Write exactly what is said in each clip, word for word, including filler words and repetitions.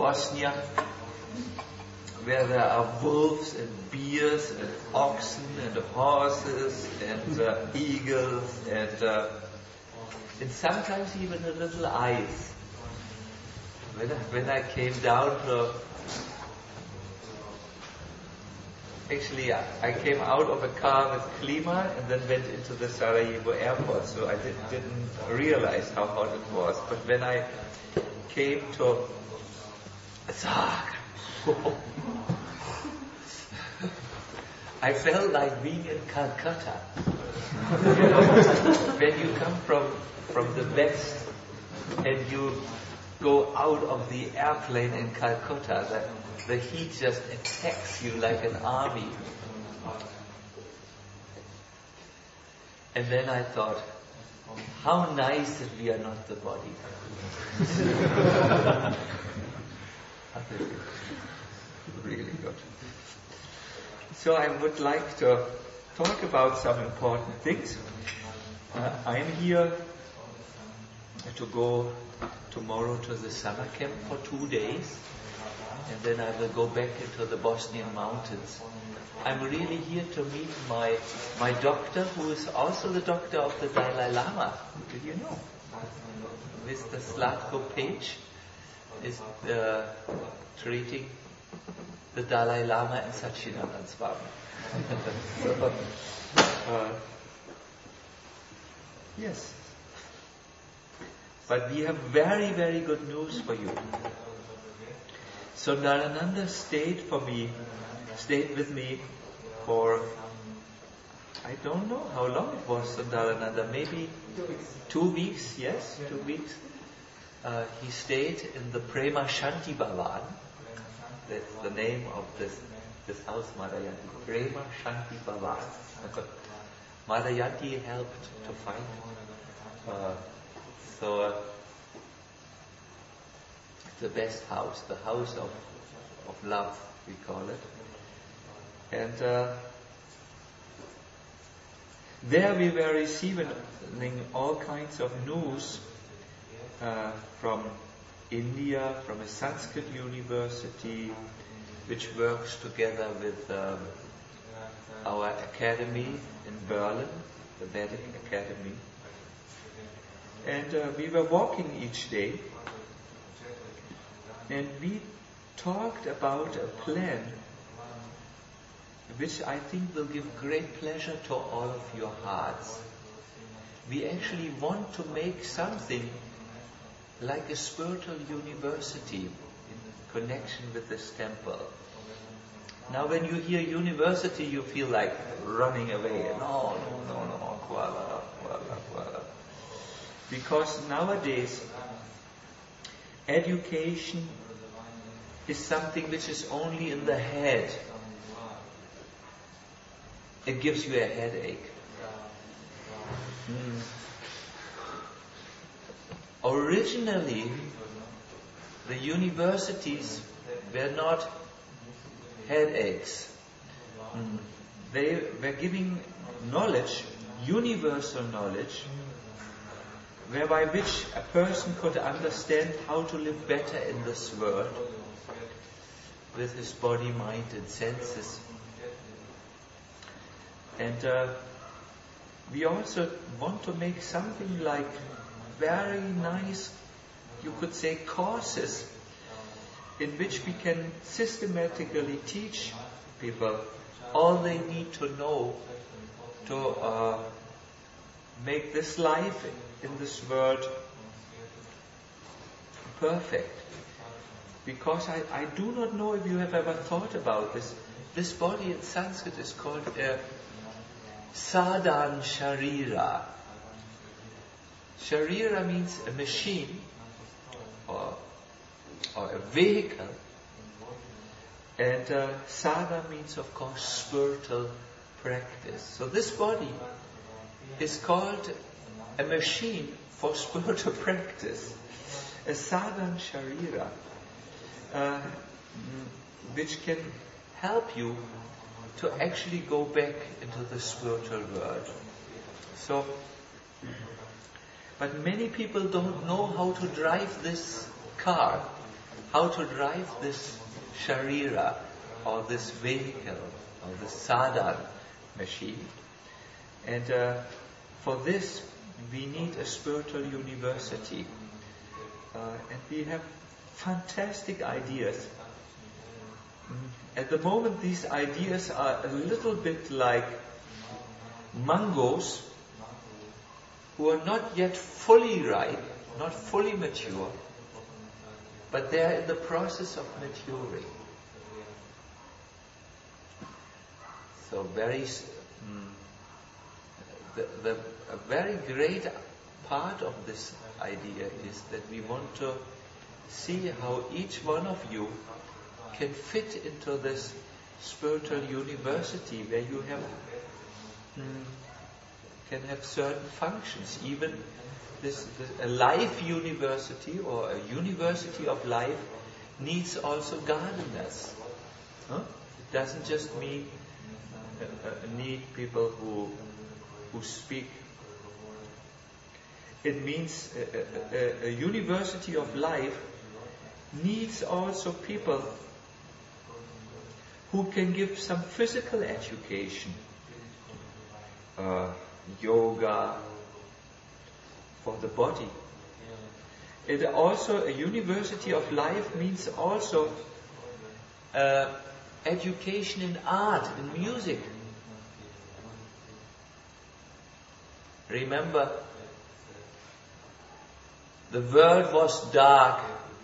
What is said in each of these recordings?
Bosnia, where there are wolves and bears and oxen and horses and uh, eagles and uh, and sometimes even a little ice. When I, when I came down to, actually I, I came out of a car with Klima and then went into the Sarajevo airport, so I did, didn't realize how hot it was. But when I came to Zagreb, I felt like being in Calcutta. When you come from from the west and you go out of the airplane in Calcutta, the, the heat just attacks you like an army. And then I thought, how nice that we are not the body. Really good. So I would like to talk about some important things. Uh, I'm here to go tomorrow to the summer camp for two days, and then I will go back into the Bosnian mountains. I'm really here to meet my my doctor, who is also the doctor of the Dalai Lama. Did you know? Mister Slatko Page is uh, treating the Dalai Lama and Satchidananda Swami. so, uh, yes. But we have very, very good news for you. Sundarananda stayed for me, stayed with me for, I don't know how long it was, Sundarananda, maybe two weeks, yes, two weeks. Uh, he stayed in the Prema Shanti Bhavan. That's the name of this this house, Madayanti. Prema Shanti Bhavan. Madayanti helped to find uh, so uh, the best house, the house of of love, we call it. And uh, there we were receiving all kinds of news uh, from India, from a Sanskrit university, which works together with um, our academy in Berlin, the Vedic Academy. And uh, we were walking each day, and we talked about a plan which I think will give great pleasure to all of your hearts. We actually want to make something like a spiritual university in connection with this temple. Now when you hear university, you feel like running away. No, no, no, no, Kuala, Kuala, Kuala. Because nowadays, education is something which is only in the head. It gives you a headache. Mm. Originally, the universities were not headaches. Mm. They were giving knowledge, universal knowledge, whereby which a person could understand how to live better in this world with his body, mind and senses. And uh, we also want to make something like very nice, you could say, courses in which we can systematically teach people all they need to know to uh, make this life in this world perfect. Because I, I do not know if you have ever thought about this. This body in Sanskrit is called a Sadhan Sharira. Sharira means a machine or, or a vehicle. And uh, Sadha means, of course, spiritual practice. So this body is called a machine for spiritual practice. A Sadhan Sharira, uh, which can help you to actually go back into the spiritual world. So, but many people don't know how to drive this car. how to drive this sharira, or this vehicle, or this sadhan machine. And uh, for this, we need a spiritual university. Uh, and we have fantastic ideas. At the moment, these ideas are a little bit like mangoes who are not yet fully ripe, not fully mature, but they are in the process of maturing. So very, mm, the, the, a very great part of this idea is that we want to see how each one of you can fit into this spiritual university where you have mm, can have certain functions. Even this, this a life university or a university of life needs also gardeners. Huh? It doesn't just mean uh, uh, need people who who speak. It means a, a, a university of life needs also people who can give some physical education, uh, yoga for the body. It also, a university of life means also uh, education in art, in music. Remember, the world was dark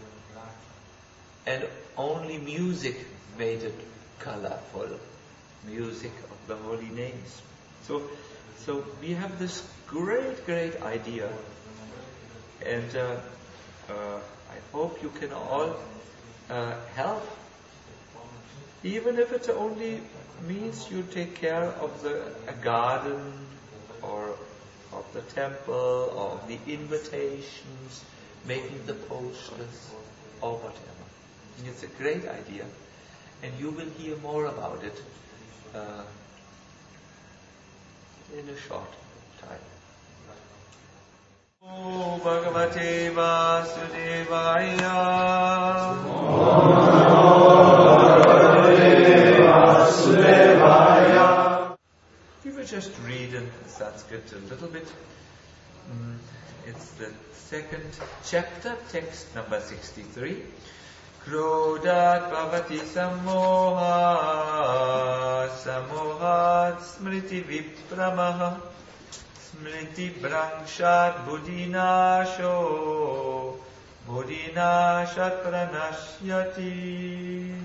and only music made it colorful. Music of the holy names. So, so we have this great, great idea, and uh, uh, I hope you can all uh, help, even if it only means you take care of the a garden or of the temple or of the invitations, making the posters or whatever. It's a great idea, and you will hear more about it uh, in a short time. Om Bhagavate Vasudevaya. We will just read in Sanskrit a little bit. Mm, it's the second chapter, text number sixty-three. Krodhat bhavati samoha, samohat smriti vipramaha, smriti brangshat buddhinasho, buddhinashat pranashyati.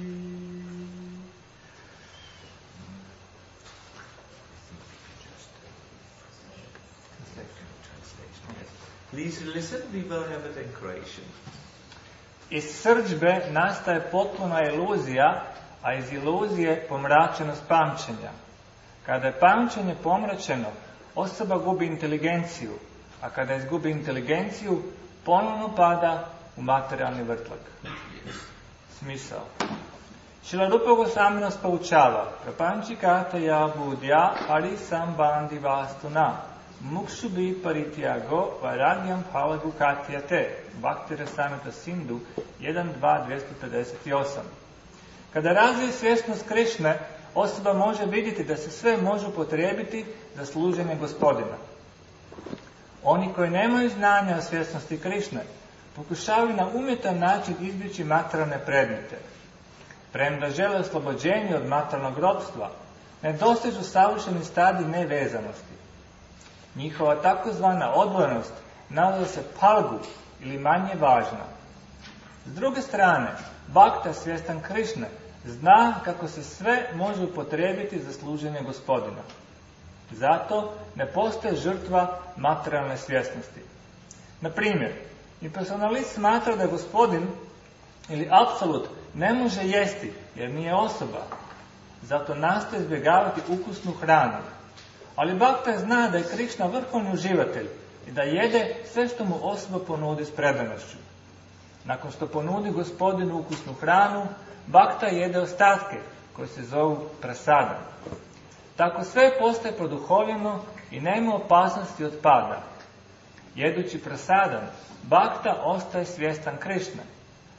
Please listen, we will have it in Croatian. Iz srdžbe nastaje potpuna iluzija, a iz iluzije pomračenost pamćenja. Kada je pamćenje pomračeno, osoba gubi inteligenciju, a kada izgubi inteligenciju, ponovno pada u materijalni vrtlak. Smisao. Šrila Rupa Gosvami nas poučava, prapančikata ja budja hari sambandhi vastuna, muksubi parityago vairagyam phalagu katyate. Bhakti Rasamrita Sindhu jedan dva dvjesto pedeset osam. Kada razvije svjesnost Krišne, osoba može vidjeti da se sve može upotrijebiti za služenje Gospodina. Oni koji nemaju znanja o svjesnosti Krišne pokušavaju na umjetan način izbjeći materijalne predmete. Premda žele oslobođenje od materijalnog ropstva, ne dosežu savršeni stadij nevezanosti. Njihova takozvana odvojenost naziva se palgu ili manje važna. S druge strane, bhakta svjestan Krišne zna kako se sve može upotrijebiti za služenje Gospodina. Zato ne postoji žrtva materijalne svjesnosti. Na primjer, impersonalist smatra da Gospodin ili apsolut ne može jesti jer nije osoba. Zato nastoji izbjegavati ukusnu hranu. Ali bhakta zna da je Krišna vrhovni uživatelj i da jede sve što mu osoba ponudi s predanošću. Nakon što ponudi Gospodinu ukusnu hranu, bhakta jede ostatke koji se zovu prasadam. Tako sve postaje produhovljeno i nema opasnosti od pada. Jedući prasadam, bhakta ostaje svjestan Krišne.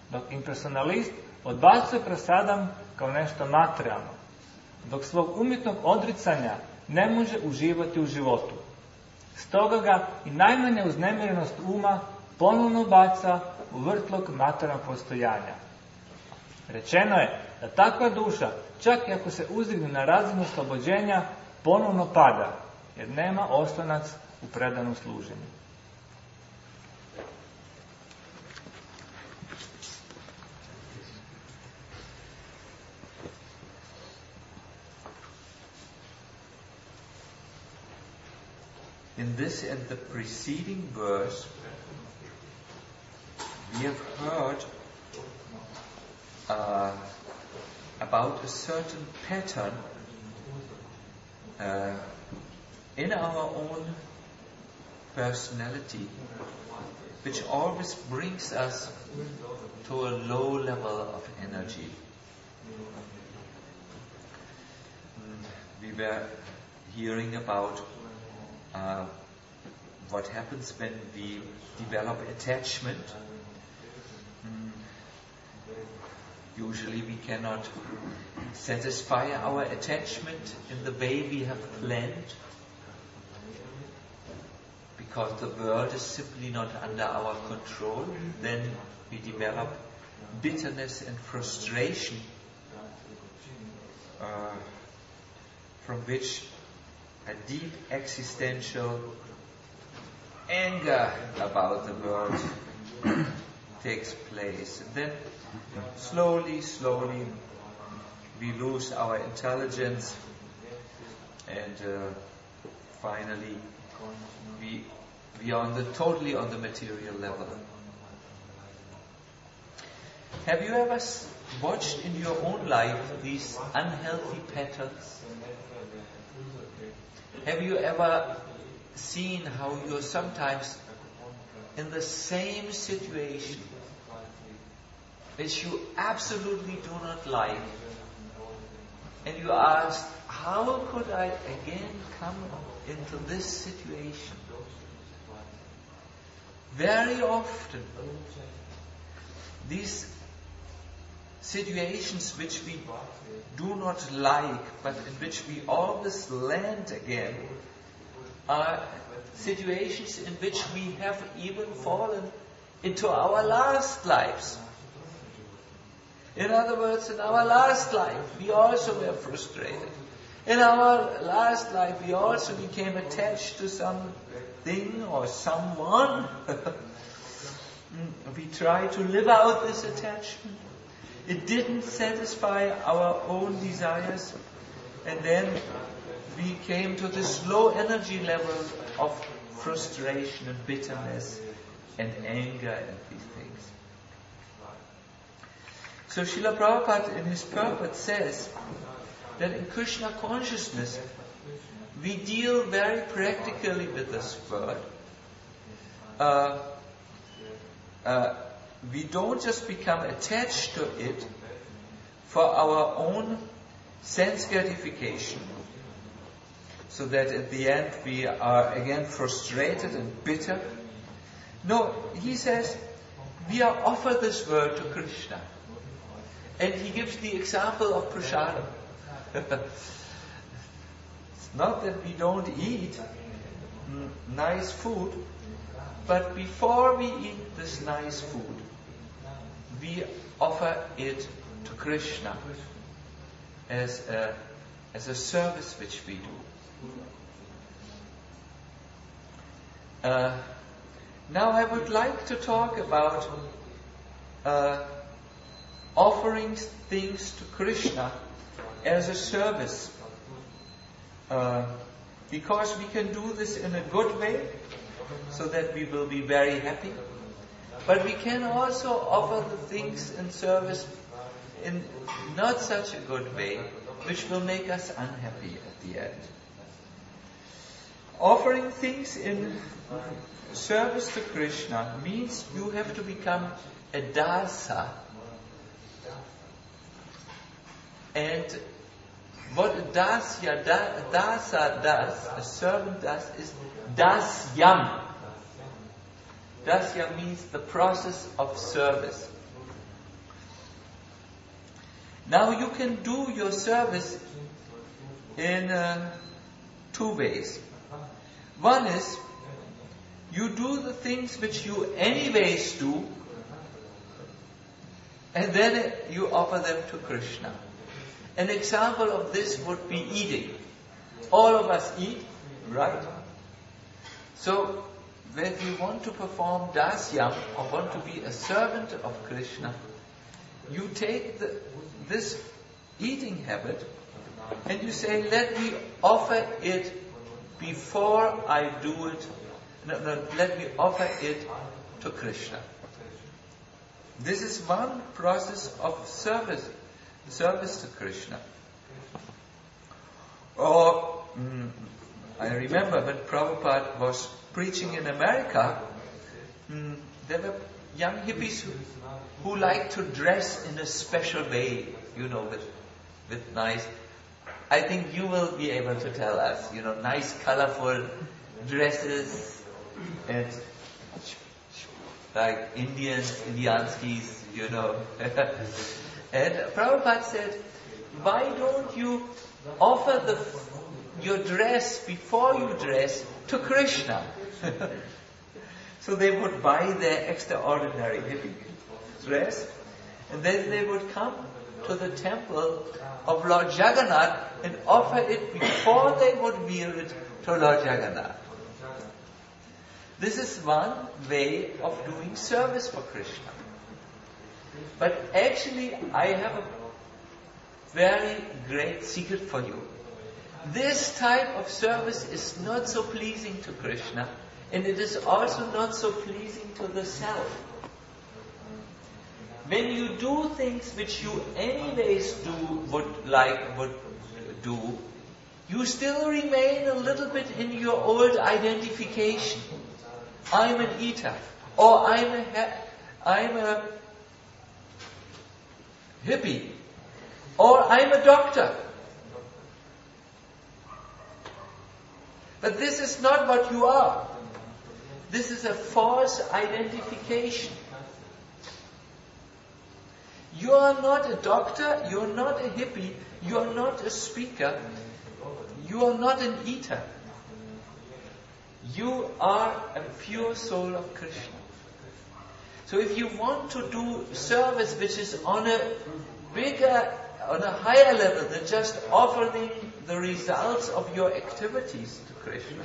dok impersonalist odbacuje prasadam kao nešto materijalno, dok svog umjetnog odricanja ne može uživati u životu. Stoga ga i najmanja uznemirenost uma ponovno baca u vrtlog materijalnog postojanja. Rečeno je da takva duša, čak i ako se uzdigne na razinu oslobođenja, ponovno pada, jer nema oslonac u predanom služenju. In this and the preceding verse, we have heard uh, about a certain pattern uh, in our own personality, which always brings us to a low level of energy. We were hearing about Uh, what happens when we develop attachment. Mm. Usually we cannot satisfy our attachment in the way we have planned, because the world is simply not under our control. Then we develop bitterness and frustration, uh, from which a deep existential anger about the world takes place. And then slowly, slowly we lose our intelligence, and uh, finally we, we are on the, totally on the material level. Have you ever watched in your own life these unhealthy patterns? Have you ever seen how you're sometimes in the same situation which you absolutely do not like, and you ask, how could I again come into this situation? Very often, these situations which we do not like, but in which we always land again, are situations in which we have even fallen into our last lives. In other words, in our last life, we also were frustrated. In our last life, we also became attached to something or someone. We tried to live out this attachment. It didn't satisfy our own desires, and then we came to this low energy level of frustration and bitterness and anger and these things. So Srila Prabhupada in his purport says that in Krishna consciousness we deal very practically with this world. Uh, uh, we don't just become attached to it for our own sense gratification, so that at the end we are again frustrated and bitter. No, he says we are offered this world to Krishna. And he gives the example of prasadam. It's not that we don't eat mm, nice food, but before we eat this nice food, we offer it to Krishna as a, as a service which we do. Uh, now I would like to talk about uh, offering things to Krishna as a service. Uh, because we can do this in a good way, so that we will be very happy. But we can also offer the things in service in not such a good way, which will make us unhappy at the end. Offering things in service to Krishna means you have to become a dasa. And what a dasya, da, dasa does, a servant does, is dasyam. Dasya means the process of service. Now you can do your service in uh, two ways. One is, you do the things which you anyways do, and then you offer them to Krishna. An example of this would be eating. All of us eat, right? So, when you want to perform dasyam, or want to be a servant of Krishna, you take the, this eating habit, and you say, let me offer it before I do it. No, no, let me offer it to Krishna. This is one process of service, service to Krishna. Or, mm, I remember when Prabhupada was preaching in America, mm, there were young hippies who, who liked to dress in a special way, you know, with, with nice, I think you will be able to tell us, you know, nice colorful dresses and like Indians, Indianskis, you know. And Prabhupada said, why don't you offer the your dress before you dress to Krishna? So they would buy their extraordinary hippie dress, and then they would come to the temple of Lord Jagannath and offer it before they would wear it to Lord Jagannath. This is one way of doing service for Krishna. But actually, I have a very great secret for you. This type of service is not so pleasing to Krishna, and it is also not so pleasing to the self. When you do things which you anyways do, would like, would do, you still remain a little bit in your old identification. I'm an eater, or I'm a, I'm a hippie, or I'm a doctor. But this is not what you are. This is a false identification. You are not a doctor, you are not a hippie, you are not a speaker, you are not an eater. You are a pure soul of Krishna. So if you want to do service which is on a bigger, on a higher level than just offering the results of your activities to Krishna,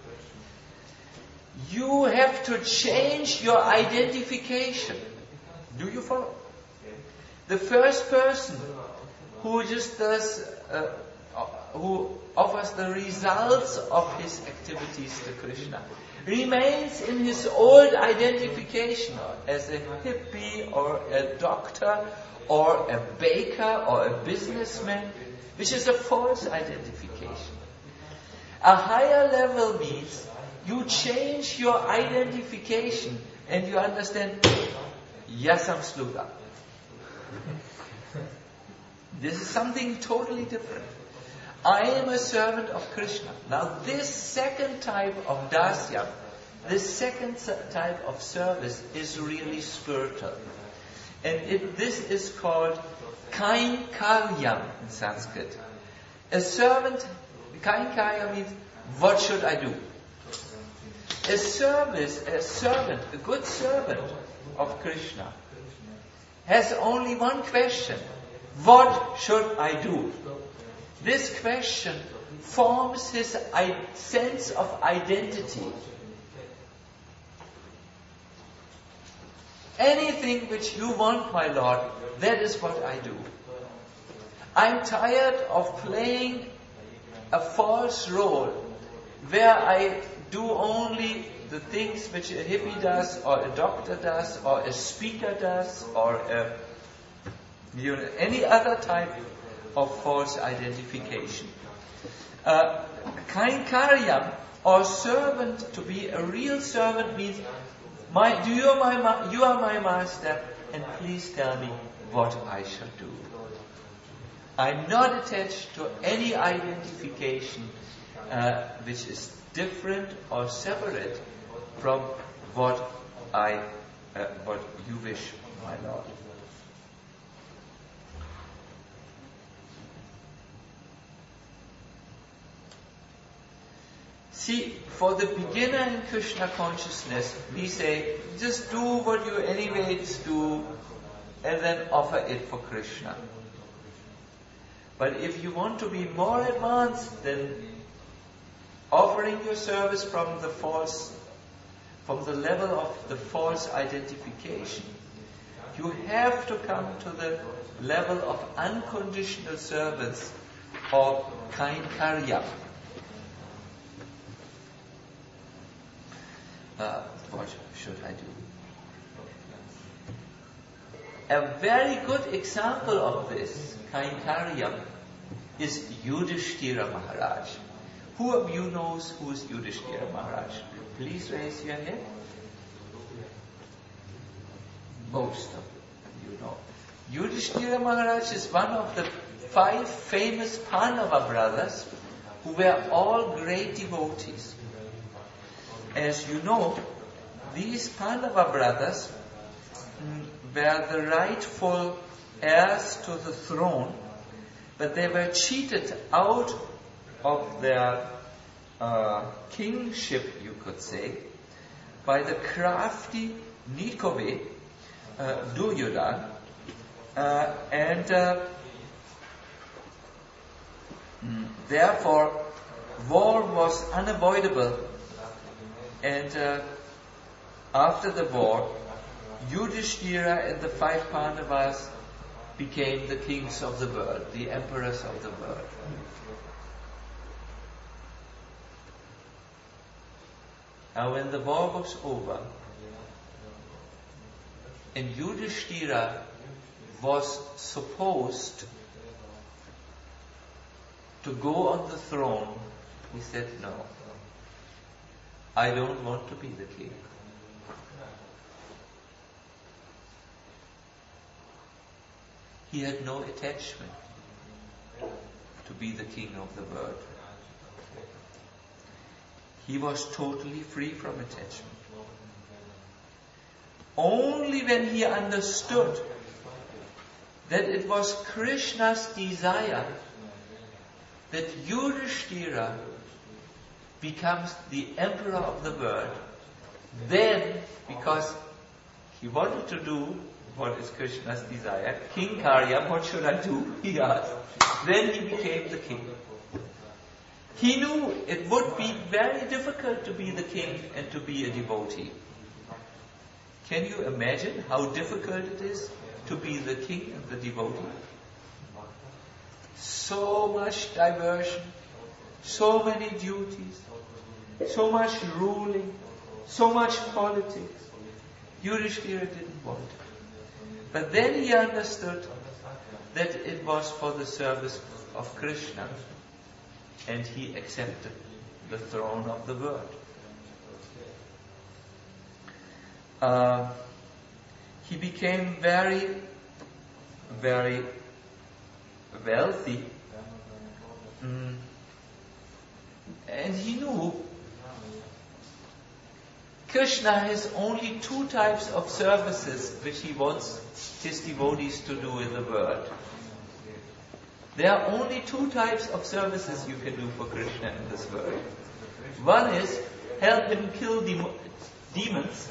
you have to change your identification. Do you follow? The first person who just does, uh, who offers the results of his activities to Krishna, remains in his old identification as a hippie or a doctor or a baker or a businessman, which is a false identification. A higher level means you change your identification and you understand, Yasam Sluga. This is something totally different. I am a servant of Krishna. Now this second type of dasya, this second type of service is really spiritual. And it, this is called kainkaryam in Sanskrit. A servant, kainkarya means, what should I do? A service, a servant, a good servant of Krishna has only one question. What should I do? This question forms his I- sense of identity. Anything which you want, my Lord, that is what I do. I'm tired of playing a false role where I do only the things which a hippie does, or a doctor does, or a speaker does, or a, you know, any other type of false identification. Uh, Kainkaryam, or servant, to be a real servant means, my, do you, are my, you are my master, and please tell me what I shall do. I'm not attached to any identification uh, which is different or separate from what I, uh, what you wish, my Lord. See, for the beginner in Krishna consciousness, we say, just do what you anyways do, and then offer it for Krishna. But if you want to be more advanced, then offering your service from the false, from the level of the false identification, you have to come to the level of unconditional service or kainkariya. Uh, what should I do? A very good example of this kainkariya is Yudhishthira Maharaj. Who of you knows who is Yudhishthira Maharaj? Please raise your hand. Most of you know. Yudhishthira Maharaj is one of the five famous Pandava brothers who were all great devotees. As you know, these Pandava brothers were the rightful heirs to the throne, but they were cheated out of their uh, kingship, you could say, by the crafty Nikove, uh, Duryodhana, uh, and uh, therefore war was unavoidable. And uh, after the war, Yudhishthira and the five Pandavas became the kings of the world, the emperors of the world. Now when the war was over, and Yudhishthira was supposed to go on the throne, he said, no, I don't want to be the king. He had no attachment to be the king of the world. He was totally free from attachment. Only when he understood that it was Krishna's desire that Yudhishthira becomes the emperor of the world, then, because he wanted to do what is Krishna's desire, King Karya, what should I do? He asked. Then he became the king. He knew it would be very difficult to be the king and to be a devotee. Can you imagine how difficult it is to be the king and the devotee? So much diversion, so many duties, so much ruling, so much politics. Yudhishthira didn't want it. But then he understood that it was for the service of Krishna, and he accepted the throne of the world. Uh, he became very, very wealthy, mm. and he knew Krishna has only two types of services which he wants his devotees to do in the world. There are only two types of services you can do for Krishna in this world. One is help him kill dem- demons,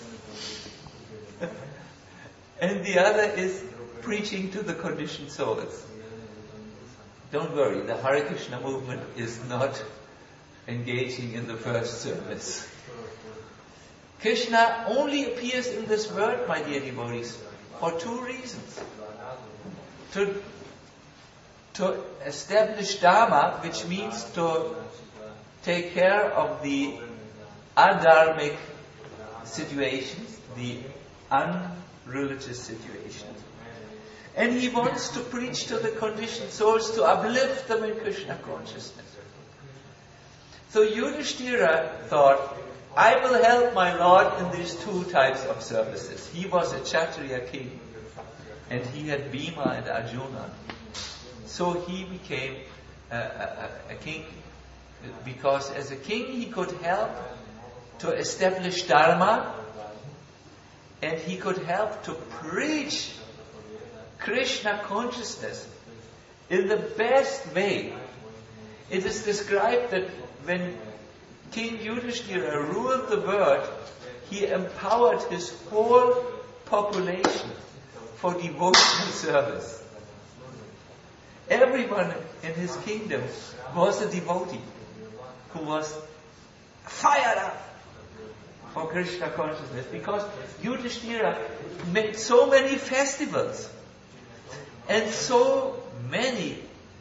and the other is preaching to the conditioned souls. Don't worry, the Hare Krishna movement is not engaging in the first service. Krishna only appears in this world, my dear devotees, for two reasons. To, to establish Dharma, which means to take care of the adharmic situations, the unreligious situations. And he wants to preach to the conditioned souls to uplift them in Krishna consciousness. So Yudhishthira thought, I will help my Lord in these two types of services. He was a Kshatriya king, and he had Bhima and Arjuna. So he became a, a, a king, because as a king he could help to establish Dharma, and he could help to preach Krishna consciousness in the best way. It is described that when King Yudhishthira ruled the world, he empowered his whole population for devotional service. Everyone in his kingdom was a devotee who was fired up for Krishna consciousness, because Yudhishthira made so many festivals and so many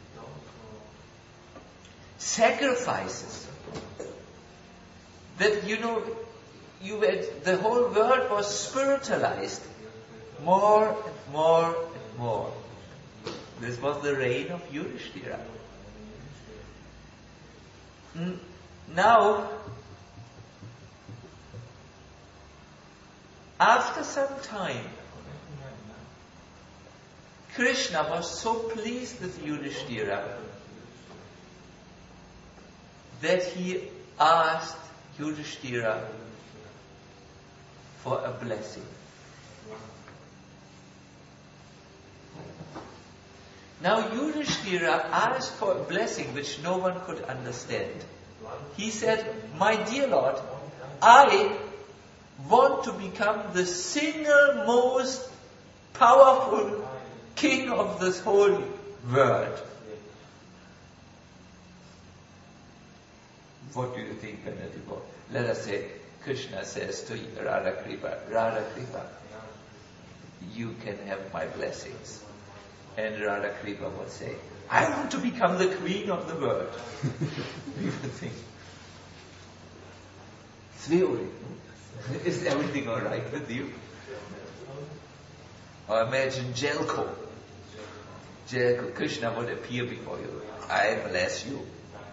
sacrifices that, you know, you had, the whole world was spiritualized more and more and more. This was the reign of Yudhishthira. N- now, after some time, Krishna was so pleased with Yudhishthira that he asked Yudhishthira for a blessing. Now Yudhishthira asked for a blessing which no one could understand. He said, "My dear Lord, I want to become the single most powerful king of this whole world." What do you think, Benedict? Let us say, Krishna says to Radha-Kripa, "Radha-Kripa, you can have my blessings." And Radha-Kripa would say, "I want to become the queen of the world." We would think, Sveori, is everything alright with you? Or imagine Jelko. Jelko, Krishna would appear before you. "I bless you."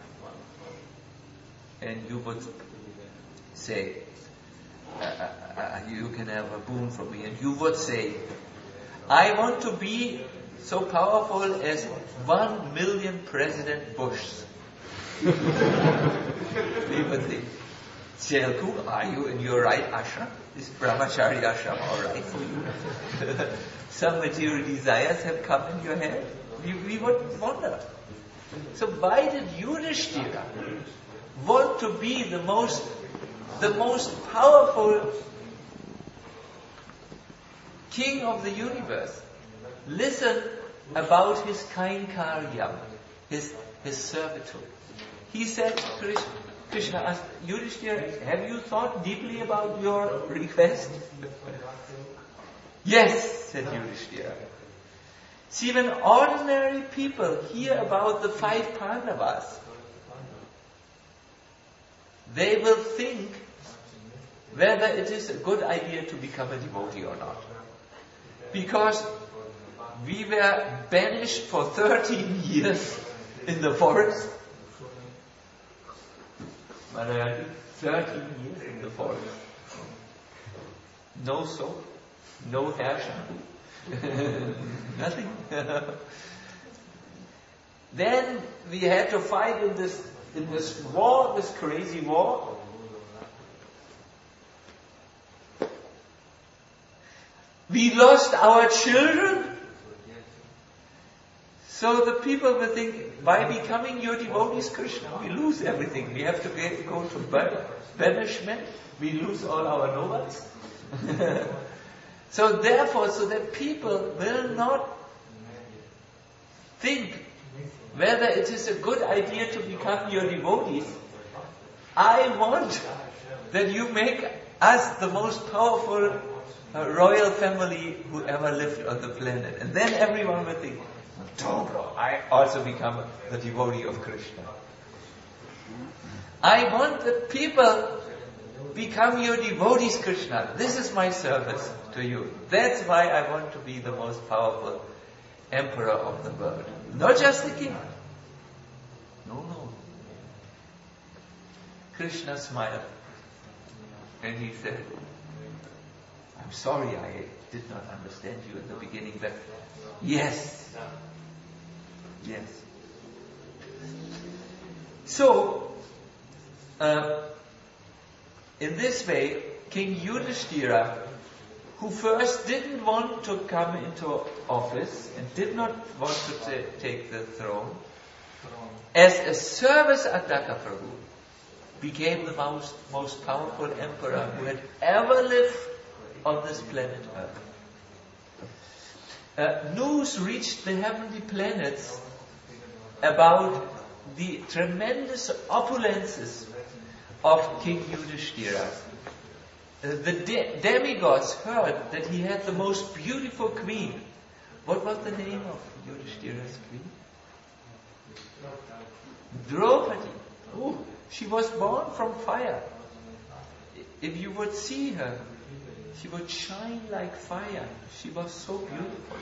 And you would say, uh, uh, uh, "You can have a boon from me." And you would say, "I want to be so powerful as one million President Bushs." We would think, "Jelku, are you in your right ashram? Is brahmachari ashram alright for you?" Some material desires have come in your head. We, we would wonder. So why did Yudhishthira want to be the most, the most powerful king of the universe? Listen about his kainkariya, his, his servitude. He said, Krishna, Krishna asked, "Yudhishthira, have you thought deeply about your request?" "Yes," said Yudhishthira. See, when ordinary people hear about the five Pandavas, they will think whether it is a good idea to become a devotee or not. Because we were banished for thirteen years in the forest. Malayali, thirteen years in the forest. No soap, no hair shampoo, nothing. Then we had to fight in this in this war, this crazy war. We lost our children. So the people will think, by becoming your devotees, Krishna, we lose everything. We have to get, go to banishment. We lose all our nobles. So therefore, so that people will not think whether it is a good idea to become your devotees, I want that you make us the most powerful uh, royal family who ever lived on the planet. And then everyone will think, Dobro, I also become the devotee of Krishna. I want that people become your devotees, Krishna. This is my service to you. That's why I want to be the most powerful emperor of the world. Not just the king. No, no. Krishna smiled. And he said, I'm sorry I did not understand you in the beginning, but yes. Yes. So, uh, in this way, King Yudhishthira, who first didn't want to come into office and did not want to t- take the throne, as a service Attaka Prabhu, became the most, most powerful emperor who had ever lived on this planet Earth. Uh, news reached the heavenly planets about the tremendous opulences of King Yudhishthira. Uh, the de- demigods heard that he had the most beautiful queen. What was the name of Yudhishthira's queen? Draupadi. Oh, she was born from fire. If you would see her, she would shine like fire. She was so beautiful.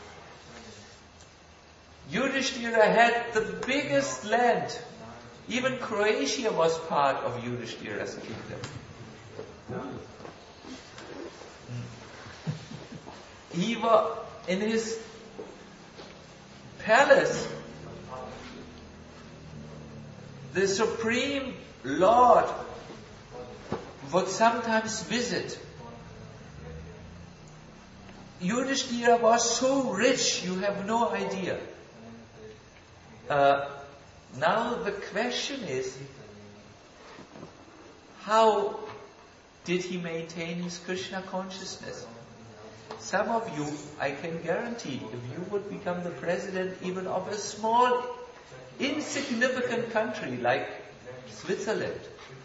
Yudhishthira had the biggest land. Even Croatia was part of Yudhishthira's kingdom. He was in his palace. The Supreme Lord would sometimes visit. Yudhishthira was so rich, you have no idea. Uh, now the question is, how did he maintain his Krishna consciousness? Some of you, I can guarantee, if you would become the president even of a small, insignificant country like Switzerland,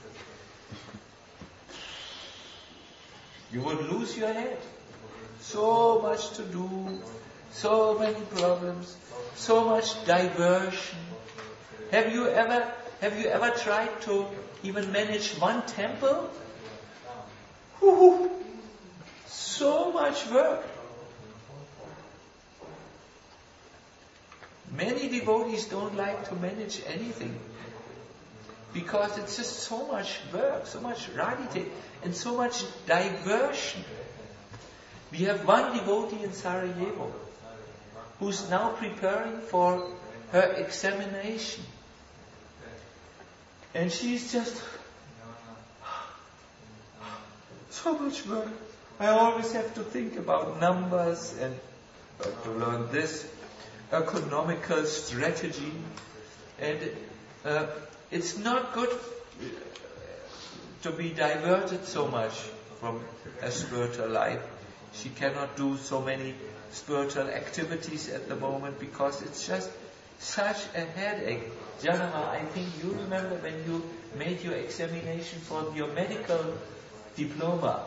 you would lose your head. So much to do, so many problems, so much diversion. Have you ever, have you ever tried to even manage one temple? Woo-hoo. So much work. Many devotees don't like to manage anything because it's just so much work, so much radite, and so much diversion. We have one devotee in Sarajevo who's now preparing for her examination. And she's just so much work. I always have to think about numbers and uh, to learn this economical strategy. And uh, it's not good to be diverted so much from a spiritual life. She cannot do so many spiritual activities at the moment because it's just such a headache. Janama, I think you remember when you made your examination for your medical diploma.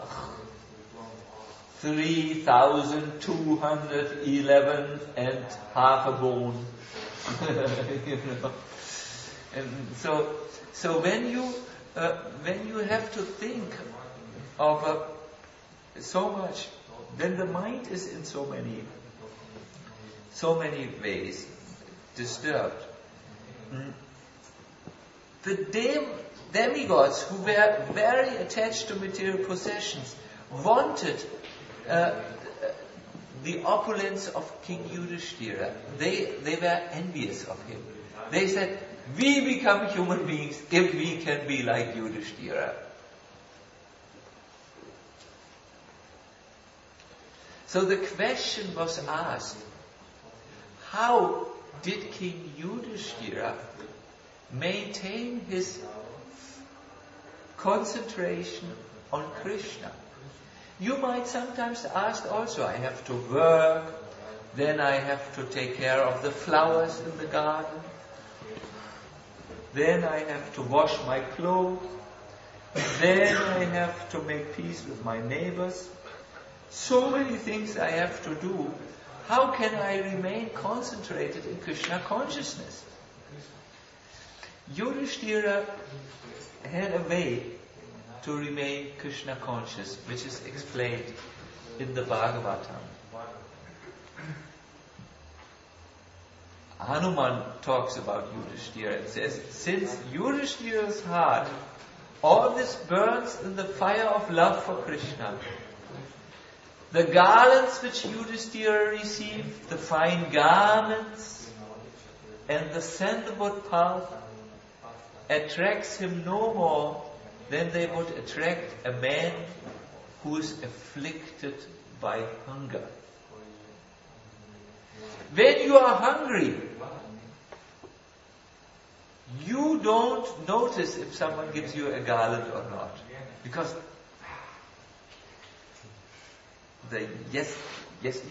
three thousand two hundred eleven and half a bone. You know? And so, so when you uh, when you have to think of uh, so much, then the mind is in so many so many ways disturbed. Mm. The dem- demigods who were very attached to material possessions wanted uh, the opulence of King Yudhishthira. They they were envious of him. They said, we become human beings if we can be like Yudhishthira. So the question was asked, how did King Yudhishthira maintain his concentration on Krishna? You might sometimes ask also, I have to work, then I have to take care of the flowers in the garden, then I have to wash my clothes, then I have to make peace with my neighbors. So many things I have to do. How can I remain concentrated in Krishna consciousness? Yudhishthira had a way to remain Krishna conscious, which is explained in the Bhagavatam. Hanuman talks about Yudhishthira and says, since Yudhishthira's heart all this burns in the fire of love for Krishna, the garlands which Yudhishthira received, the fine garments, and the sandalwood path attracts him no more than they would attract a man who is afflicted by hunger. When you are hungry, you you don't notice if someone gives you a garland or not. Because the yes, yes,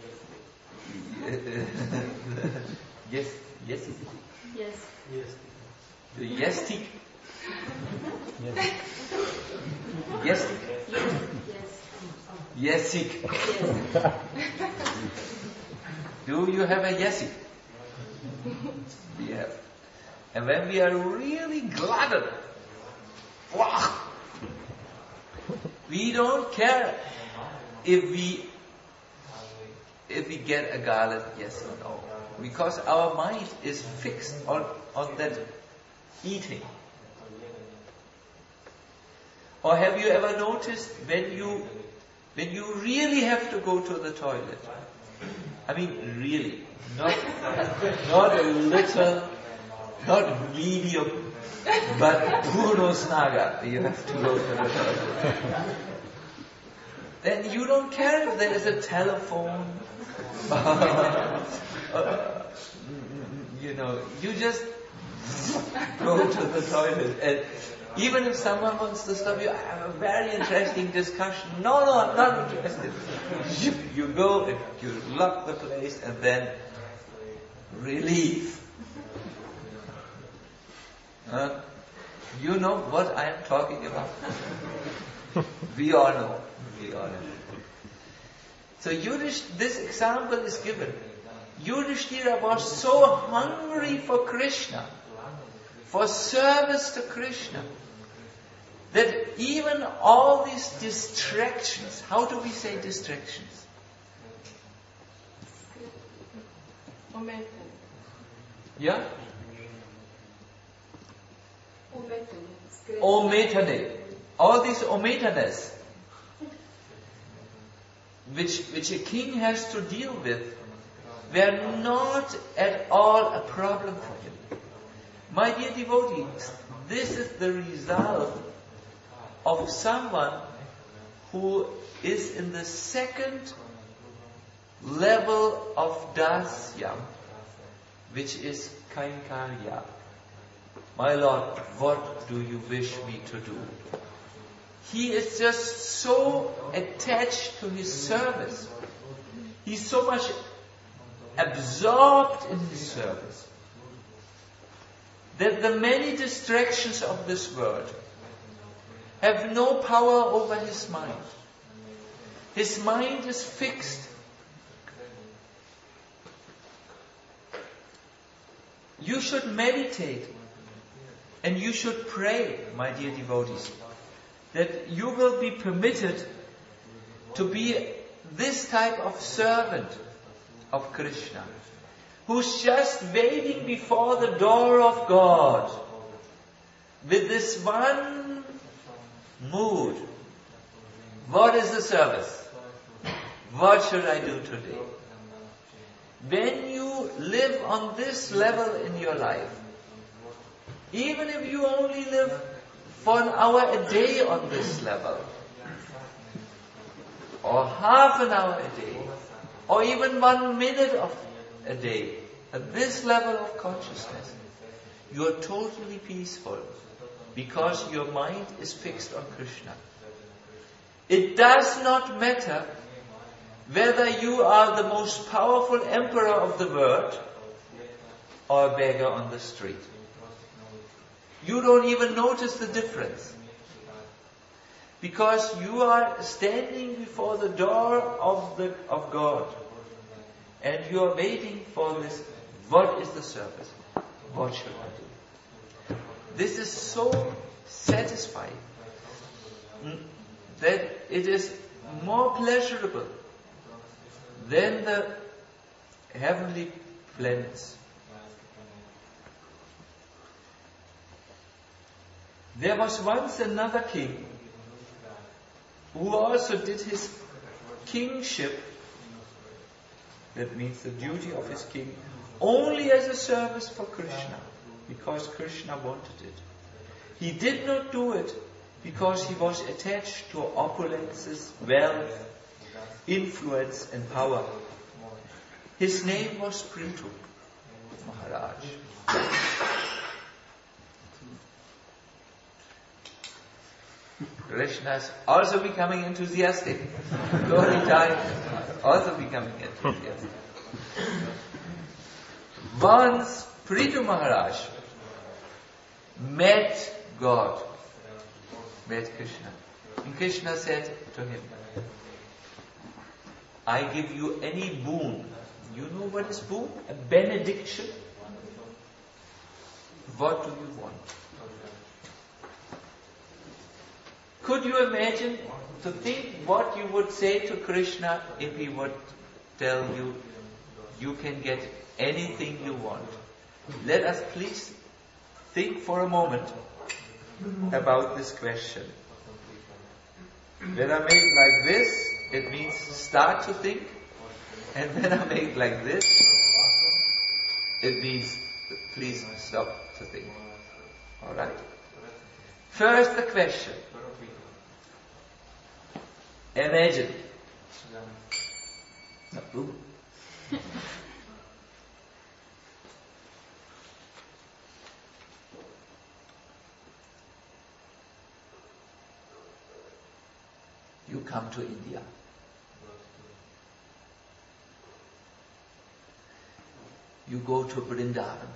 yes, yes, Yes. the yes-tik, Yes. yes-tik, Yes. yes-tik. Yes. Do you have a yesik? We have. And when we are really glutted, wow, we don't care if we if we get a garland, yes or no. Because our mind is fixed on, on that eating. Or have you ever noticed when you when you really have to go to the toilet? I mean really, not not a little, not medium, but puro snaga. You have to go to the toilet. Then you don't care if there is a telephone. uh, you know, you just go to the toilet. And even if someone wants to stop you, I have a very interesting discussion. No, no, I'm not interested. You go and you lock the place and then relief. Uh, you know what I am talking about. We all know. We all know. So Yudhishthira, this example is given. Yudhishthira was so hungry for Krishna, for service to Krishna, that even all these distractions, how do we say distractions? Yeah? Ometane. All these ometanes, which, which a king has to deal with, were not at all a problem for him. My dear devotees, this is the result of someone who is in the second level of dasya, which is kainkarya. My Lord, what do you wish me to do? He is just so attached to his service. He's so much absorbed in his service that the many distractions of this world have no power over his mind. His mind is fixed. You should meditate and you should pray, my dear devotees, that you will be permitted to be this type of servant of Krishna, who's just waiting before the door of God with this one mood. What is the service? What should I do today? When you live on this level in your life, even if you only live for an hour a day on this level, or half an hour a day, or even one minute of a day, at this level of consciousness, you are totally peaceful because your mind is fixed on Krishna. It does not matter whether you are the most powerful emperor of the world or a beggar on the street. You don't even notice the difference. Because you are standing before the door of the of God. And you are waiting for this. What is the service? What should I do? This is so satisfying that it is more pleasurable than the heavenly planets. There was once another king who also did his kingship, that means the duty of his king, only as a service for Krishna, because Krishna wanted it. He did not do it because he was attached to opulences, wealth, influence and power. His name was Prithu Maharaj. Krishna is also becoming enthusiastic. Gauri also becoming enthusiastic. Once Prithu Maharaj met God, met Krishna. And Krishna said to him, I give you any boon. You know what is boon? A benediction. What do you want? Could you imagine to think what you would say to Krishna if he would tell you, you can get anything you want? Let us please think for a moment about this question. When I make like this, it means start to think. And when I make like this, it means please stop to think. Alright? First the question. Imagine. Ooh. You come to India. You go to Vrindavan.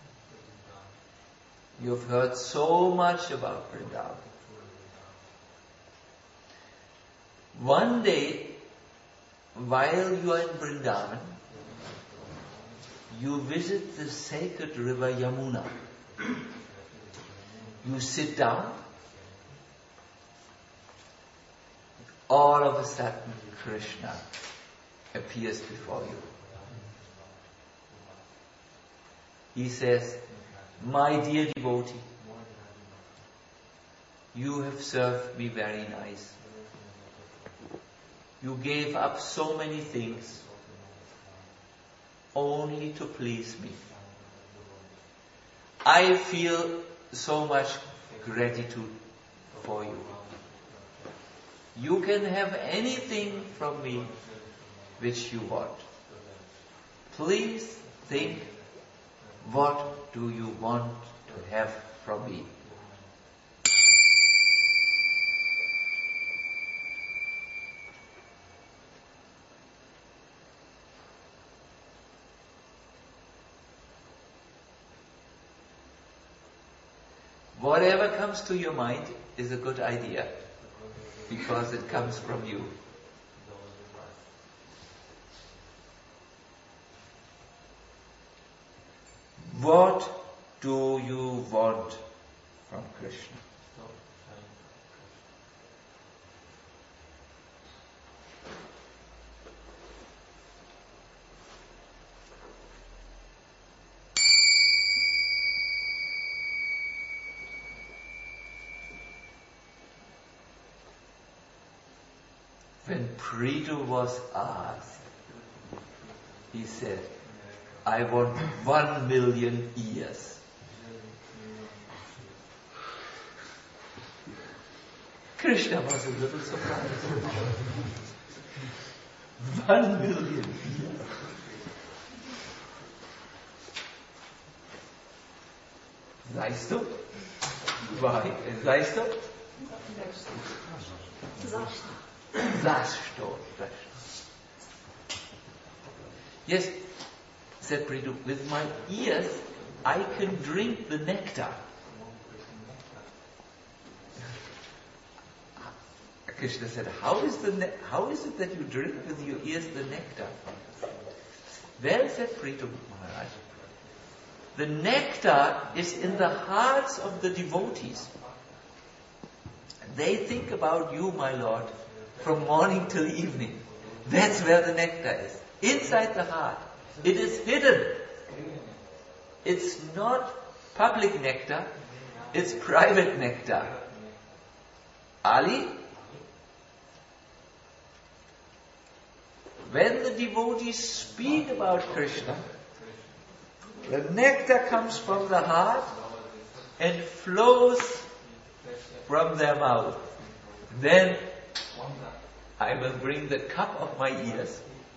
You've heard so much about Vrindavan. One day, while you are in Vrindavan, you visit the sacred river Yamuna. You sit down. All of a sudden, Krishna appears before you. He says, my dear devotee, you have served me very nice. You gave up so many things only to please me. I feel so much gratitude for you. You can have anything from me which you want. Please think, what do you want to have from me? Whatever comes to your mind is a good idea, because it comes from you. What do you want from Krishna? When Prithu was asked, he said, I want one million years. Krishna was a little surprised. One million years. Weißt du? Why? Weißt du? Zašto? Yes, said Prithu, with my ears I can drink the nectar. Krishna said, how is, the ne- how is it that you drink with your ears the nectar? Well, said Prithu Maharaj, the nectar is in the hearts of the devotees. They think about you, my Lord, from morning till evening. That's where the nectar is. Inside the heart. It is hidden. It's not public nectar. It's private nectar. Ali? When the devotees speak about Krishna, the nectar comes from the heart and flows from their mouth. Then I will bring the cup of my ears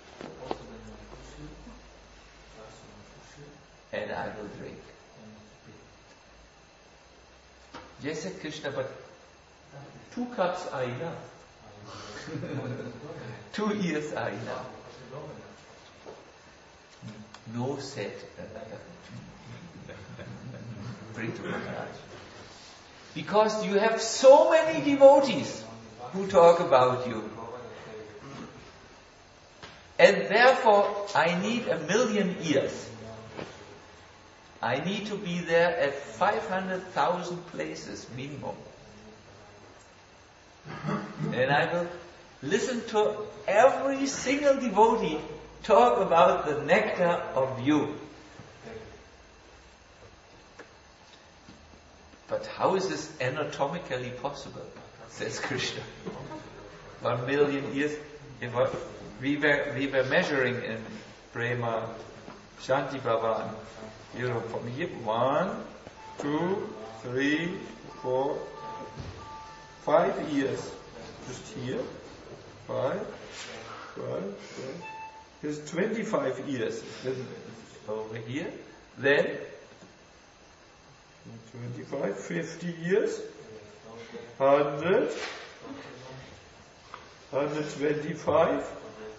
and I will drink. Yes, said Krishna, but two cups are enough. Two ears are enough. No said. Because you have so many devotees who talk about you. And therefore, I need a million ears. I need to be there at five hundred thousand places minimum. And I will listen to every single devotee talk about the nectar of you. But how is this anatomically possible? Says Krishna. One million years. If I, we were we were measuring in Prema Shanti Bhavan. You know, from here, one, two, three, four, five years. Just here, five, five, five. Here's twenty-five years. Then over here, then twenty-five, fifty years, one hundred, one hundred twenty-five,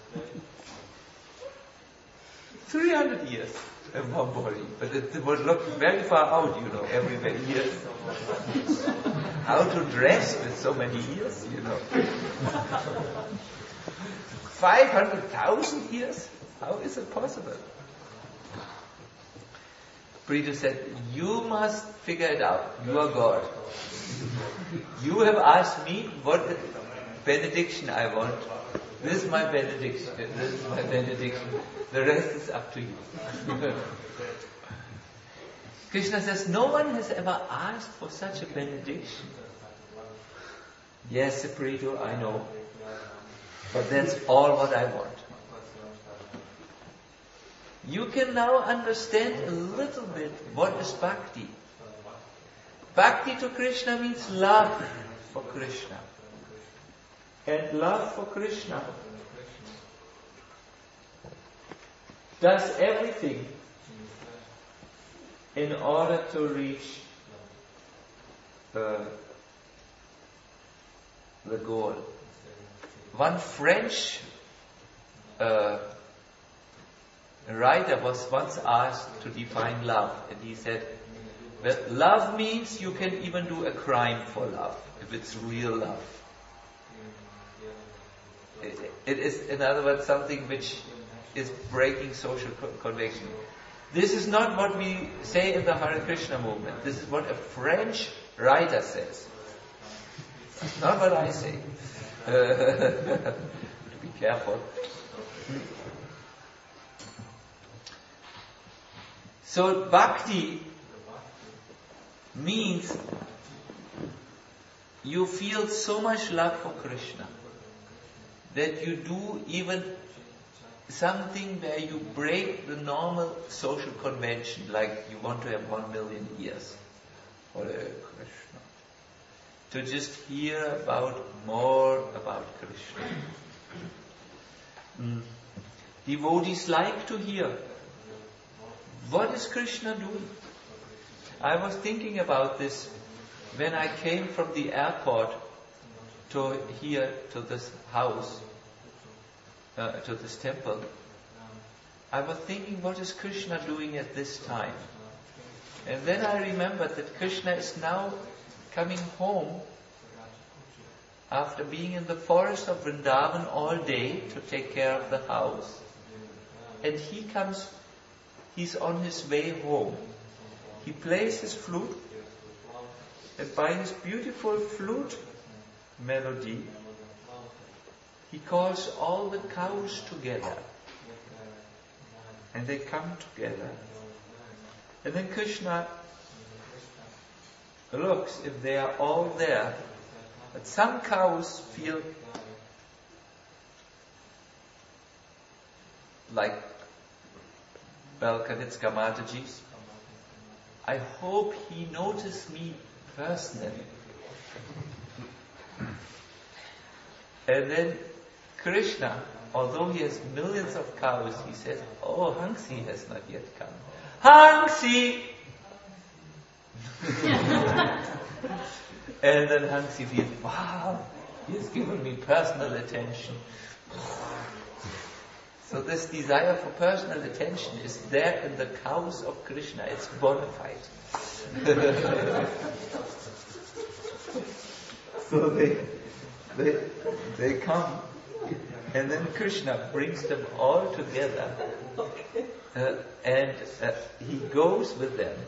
three hundred years in one body. But it, it would look very far out, you know, every many years. How to dress with so many years, you know. five hundred thousand years? How is it possible? Prita said, you must figure it out. You are God. You have asked me what benediction I want. This is my benediction. This is my benediction. The rest is up to you. Krishna says, no one has ever asked for such a benediction. Yes, Prita, I know. But that's all what I want. You can now understand a little bit what is bhakti. Bhakti to Krishna means love for Krishna. And love for Krishna does everything in order to reach uh, the goal. One French uh, writer was once asked to define love, and he said, well, love means you can even do a crime for love, if it's real love. It, it is, in other words, something which is breaking social co- convention. This is not what we say in the Hare Krishna movement. This is what a French writer says. It's not what I say. Uh, be careful. So bhakti means you feel so much love for Krishna that you do even something where you break the normal social convention, like you want to have one million years for Krishna, to just hear about more about Krishna. Mm. Devotees like to hear, what is Krishna doing? I was thinking about this when I came from the airport to here, to this house, uh, to this temple. I was thinking, what is Krishna doing at this time? And then I remembered that Krishna is now coming home after being in the forest of Vrindavan all day to take care of the house. And he comes, he's on his way home. He plays his flute, and by his beautiful flute melody, he calls all the cows together. And they come together. And then Krishna looks if they are all there. But some cows feel like Balkanitska Mataji's. I hope he noticed me personally. And then Krishna, although he has millions of cows, he says, oh, Hangsi has not yet come. Hangsi! And then Hansi feels, wow, he's given me personal attention. So this desire for personal attention is there in the cows of Krishna. It's bona fide. So they, they, they come, and then Krishna brings them all together, uh, and uh, he goes with them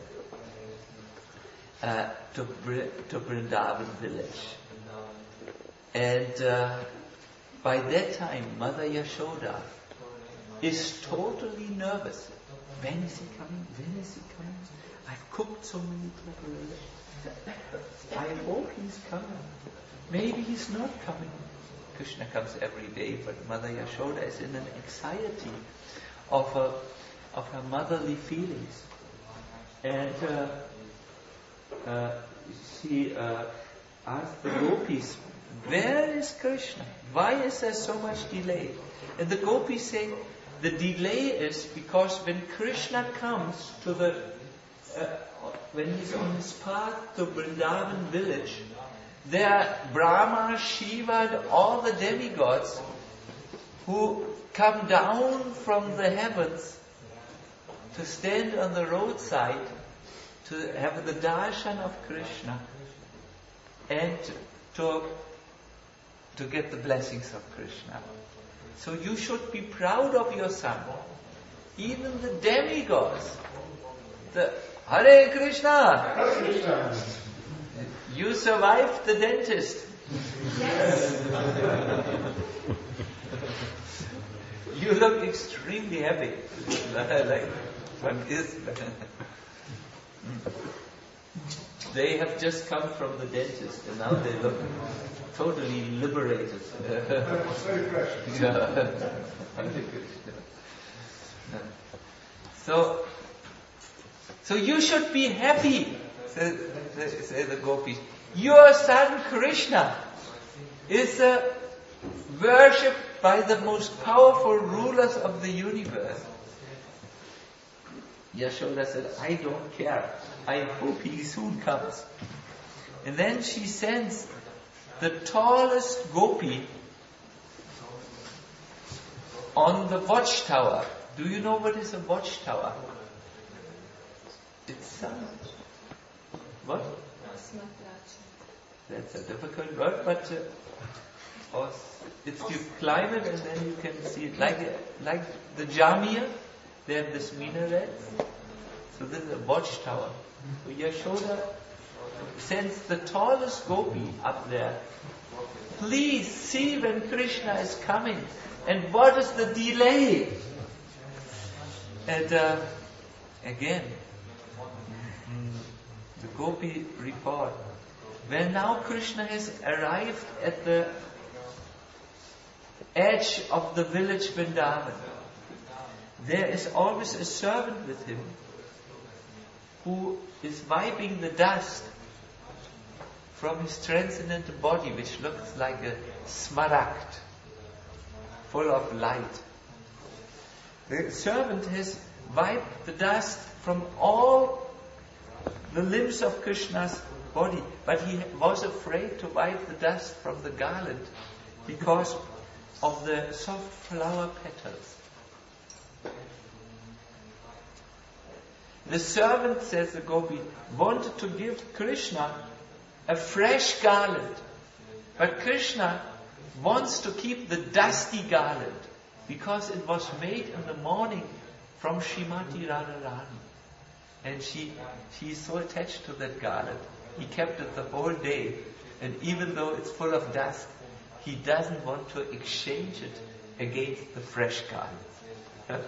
uh, to to Vrindavan village. And uh, by that time, Mother Yashoda is totally nervous. When is he coming? When is he coming? I've cooked so many preparations. I hope he's coming. Maybe he's not coming. Krishna comes every day, but Mother Yashoda is in an anxiety of her, of her motherly feelings. And uh, uh, she uh, asked the gopis, where is Krishna? Why is there so much delay? And the gopis say, the delay is because when Krishna comes to the, uh, when he's on his path to Vrindavan village, there are Brahma, Shiva, and all the demigods who come down from the heavens to stand on the roadside to have the darshan of Krishna and to, to get the blessings of Krishna. So you should be proud of your son. Even the demigods, the Hare Krishna, Hare Krishna. You survived the dentist. Yes. You look extremely happy. Like one is. They have just come from the dentist and now they look totally liberated. Very fresh. So, so you should be happy, say, say, say the gopis. Your son Krishna is uh, worshipped by the most powerful rulers of the universe. Yashoda said, I don't care. I hope he soon comes. And then she sends the tallest gopi on the watchtower. Do you know what is a watchtower? It's some... What? That's a difficult word, but uh, or it's you climb it and then you can see it. Like, like the Jamia, they have this minaret. So this is a watchtower. So Yashoda sends the tallest gopi up there. Please see when Krishna is coming. And what is the delay? And uh, again, the gopi report. When now Krishna has arrived at the edge of the village Vrindavan, there is always a servant with him who is wiping the dust from his transcendental body, which looks like a smaragd, full of light. The servant has wiped the dust from all the limbs of Krishna's body, but he was afraid to wipe the dust from the garland because of the soft flower petals. The servant, says the gopi, wanted to give Krishna a fresh garland, but Krishna wants to keep the dusty garland because it was made in the morning from Srimati Radharani. And she, she is so attached to that garland. He kept it the whole day. And even though it's full of dust, he doesn't want to exchange it against the fresh garland.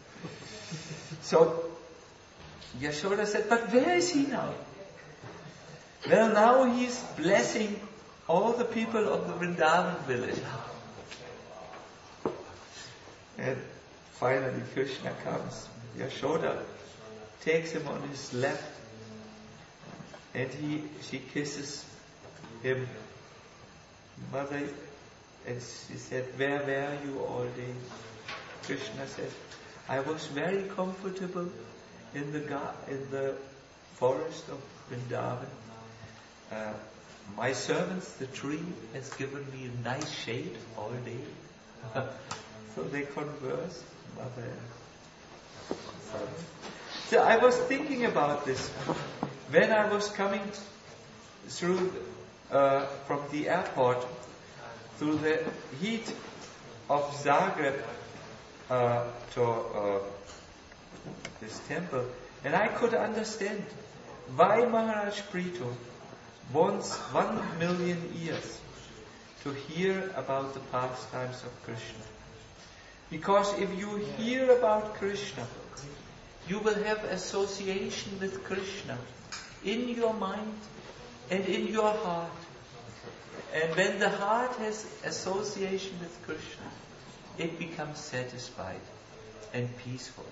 So, Yashoda said, but where is he now? Well, now he's blessing all the people of the Vrindavan village. And finally Krishna comes. Yashoda takes him on his lap and he, she kisses him. Mother, and she said, where were you all day? Krishna said, I was very comfortable in the gar- in the forest of Vrindavan. Uh, my servants, the tree, has given me a nice shade all day. So they converse, mother and son. So I was thinking about this when I was coming through uh, from the airport through the heat of Zagreb uh, to uh, this temple, and I could understand why Maharaj Prithu wants one million years to hear about the pastimes of Krishna. Because if you hear about Krishna, you will have association with Krishna in your mind and in your heart. And when the heart has association with Krishna, it becomes satisfied and peaceful.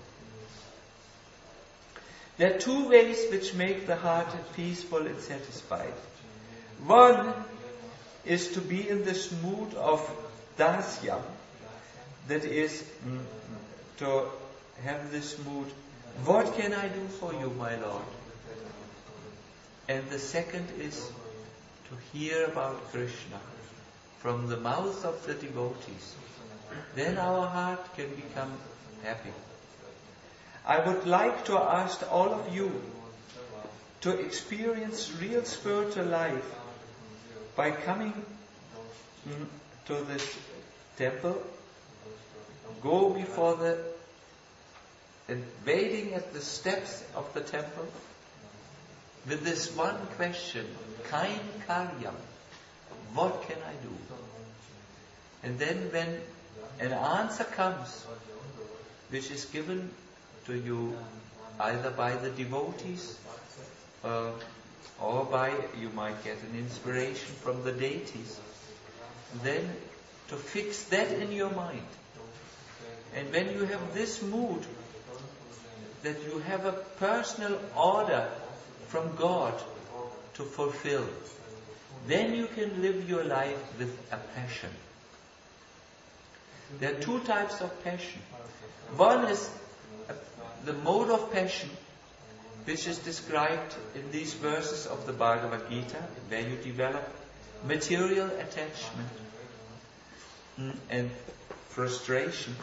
There are two ways which make the heart peaceful and satisfied. One is to be in this mood of dasya, that is mm, to have this mood, what can I do for you, my Lord? And the second is to hear about Krishna from the mouth of the devotees. Then our heart can become happy. I would like to ask all of you to experience real spiritual life by coming mm, to this temple, go before the, and waiting at the steps of the temple with this one question, Kain Karyam, what can I do? And then when an answer comes, which is given to you either by the devotees uh, or by, you might get an inspiration from the deities, then to fix that in your mind. And when you have this mood, that you have a personal order from God to fulfill, then you can live your life with a passion. There are two types of passion. One is the mode of passion, which is described in these verses of the Bhagavad Gita, where you develop material attachment and frustration.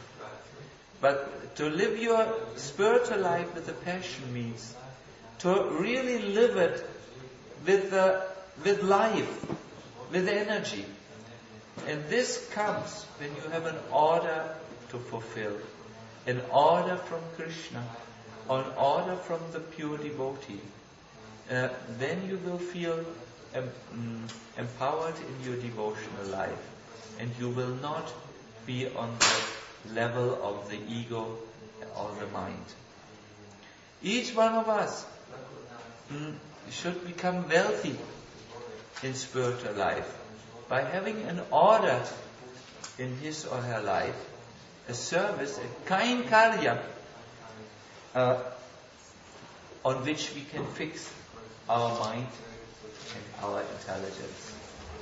But to live your spiritual life with a passion means to really live it with uh, with life, with energy. And this comes when you have an order to fulfill, an order from Krishna, an order from the pure devotee. Uh, then you will feel um, empowered in your devotional life, and you will not be on the level of the ego or the mind. Each one of us mm, should become wealthy in spiritual life by having an order in his or her life, a service, a kain karya, uh, on which we can fix our mind and our intelligence.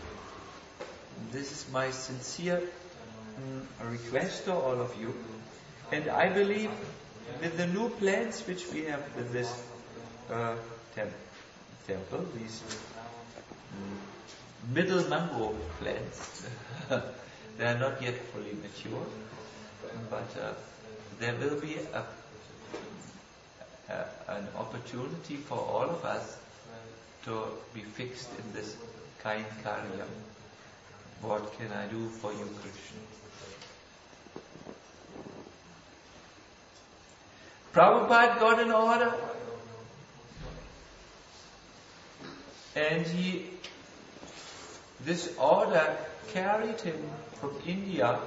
This is my sincere mm, request to all of you, and I believe with the new plans which we have with this uh, tem- temple, these mm, middle mango plants, they are not yet fully mature, but uh, there will be a, a, an opportunity for all of us to be fixed in this kain karya. What can I do for you, Krishna? Prabhupada got an order, and he, this order carried him from India.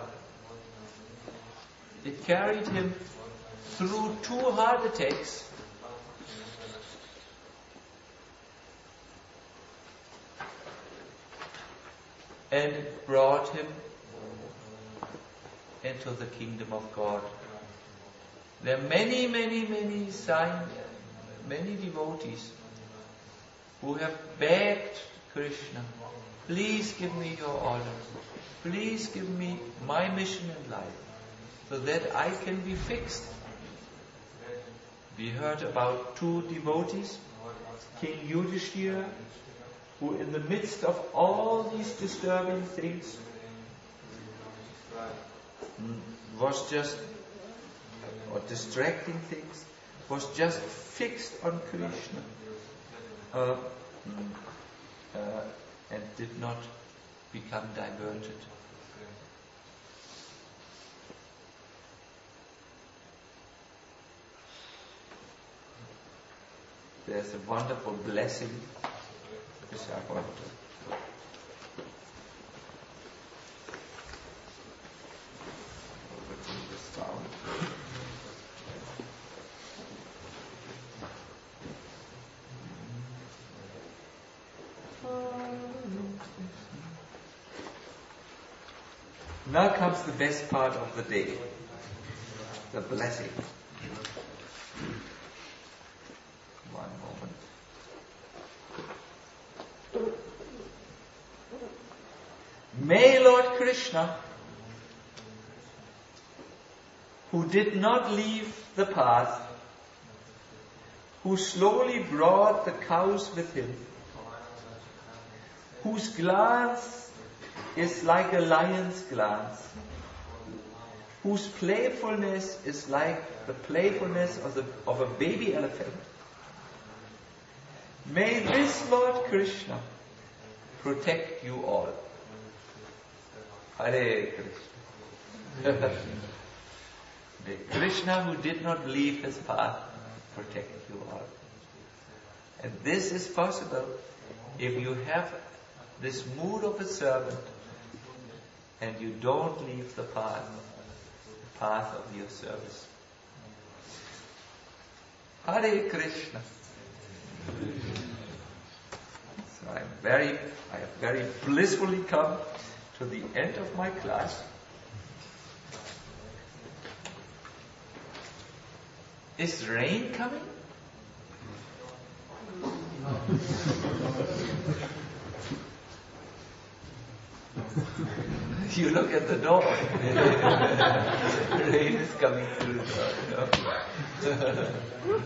It carried him through two heart attacks, and it brought him into the kingdom of God. There are many, many, many signs, many devotees who have begged Krishna, please give me your order. Please give me my mission in life so that I can be fixed. We heard about two devotees, King Yudhishthira who in the midst of all these disturbing things was just, or distracting things, was just fixed on Krishna uh, uh, and did not become diverted. There's a wonderful blessing which I want to overturn this sound. Now comes the best part of the day, the blessing. One moment. May Lord Krishna, who did not leave the path, who slowly brought the cows with him, whose glance is like a lion's glance, whose playfulness is like the playfulness of, the, of a baby elephant. May this Lord Krishna protect you all. Hare Krishna. May Krishna, who did not leave his path, protect you all. And this is possible if you have this mood of a servant and you don't leave the path, the path of your service. Hare Krishna. So I'm very, I have very blissfully come to the end of my class. Is rain coming? You look at the door. Rain is coming through the door. You know?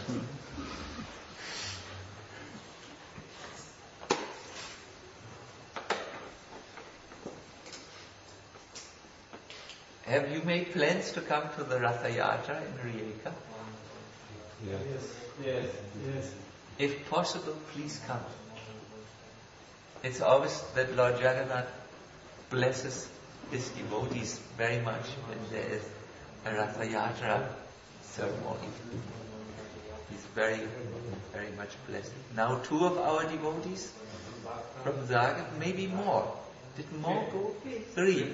Have you made plans to come to the Ratha Yatra in Rijeka? Yes. Yes. Yes. If possible, please come. It's always that Lord Jagannath blesses his devotees very much when there is a Ratha Yatra ceremony. He's very, very much blessed. Now two of our devotees from Zagat, maybe more. Did more go? Three.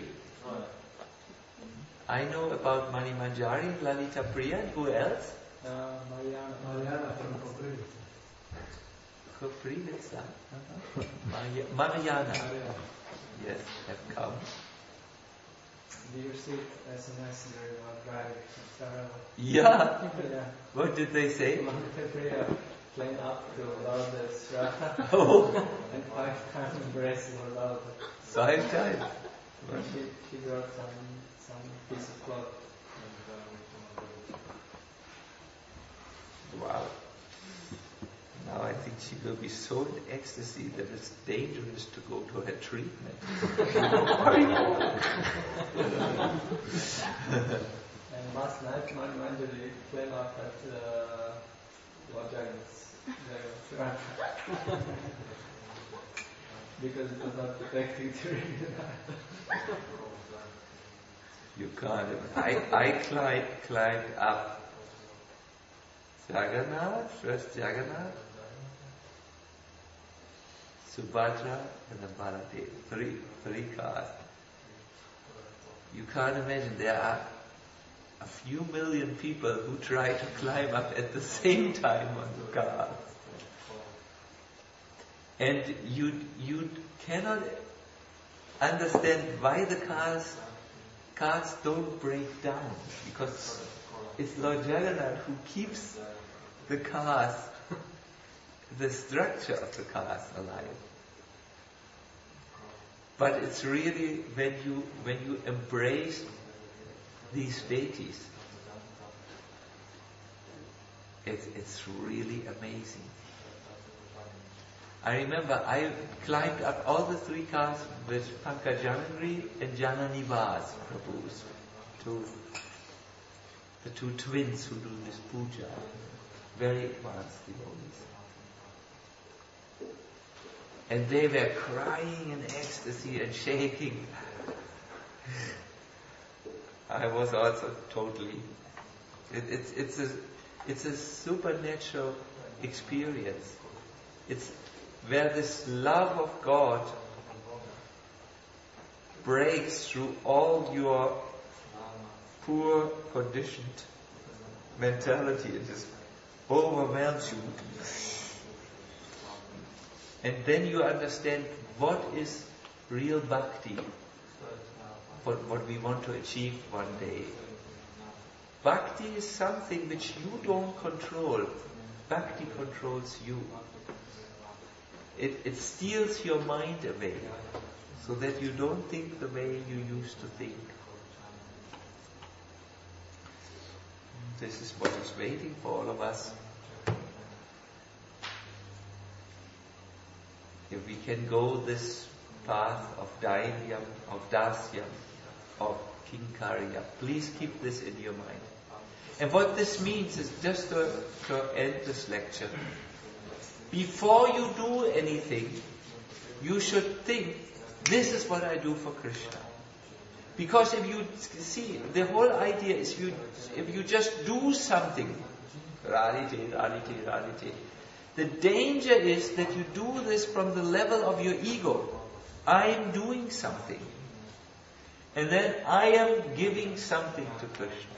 I know about Mani Manjari, Lalita Priya, and who else? Uh, Mariana. Mariana from Kopri. Kopri, what's that? Uh-huh. Maria- Mariana. Yes, have come. Do you receive S M S during our drive to Sarajevo? Yeah. Yeah. What did they say? Lalita Priya playing up to Lalita Shraddha Oh, and five times embracing Lalita. five times. She, she brought some, some piece of cloth. Wow. Now I think she will be so in ecstasy that it's dangerous to go to her treatment. And last night, my Manjari played up at uh, Lord Jagannath's Jagannath because it was not detecting during the night. You can't. I, I climbed, climbed up Jagannath, first Jagannath, Subhadra, and then Baladev. Three, three cars. You can't imagine, there are a few million people who try to climb up at the same time on the car. And you, you cannot understand why the cars, cars don't break down. Because it's Lord Jagannath who keeps the cars, the structure of the cars alive. But it's really when you when you embrace these deities, it's it's really amazing. I remember I climbed up all the three cars with Pankajanandri and Jananivas Prabhus, two, the two twins who do this puja, very advanced devotees. And they were crying in ecstasy and shaking. I was also totally. It, it's it's a it's a supernatural experience. It's where this love of God breaks through all your poor, conditioned mentality and just overwhelms you. And then you understand what is real bhakti, what, what we want to achieve one day. Bhakti is something which you don't control. Bhakti controls you. It, it steals your mind away so that you don't think the way you used to think. This is what is waiting for all of us. If we can go this path of Dainyam, of Dasyam, of Kinkarya, please keep this in your mind. And what this means is, just to, to end this lecture, before you do anything, you should think, this is what I do for Krishna. Because if you see, the whole idea is if you, if you just do something, radite, radite, radite, the danger is that you do this from the level of your ego. I am doing something. And then I am giving something to Krishna.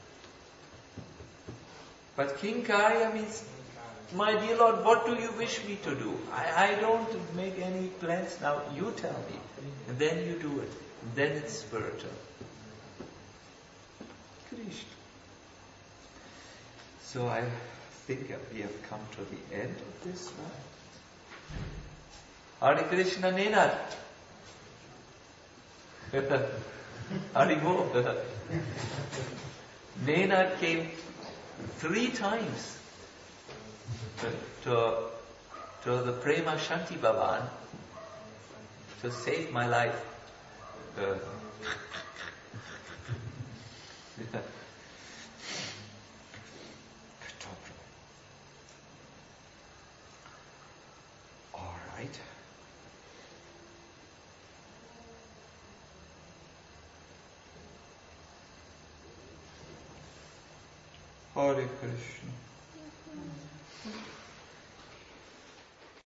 But Kinkarya means, my dear Lord, what do you wish me to do? I, I don't make any plans now. You tell me. And then you do it. And then it's spiritual. Krishna. So I think we have come to the end of this one. Hare Krishna Nenad. Haribol. Nenad came three times to, to, to the Prema Shanti Bhavan to save my life. Uh, All right. Hare Krishna.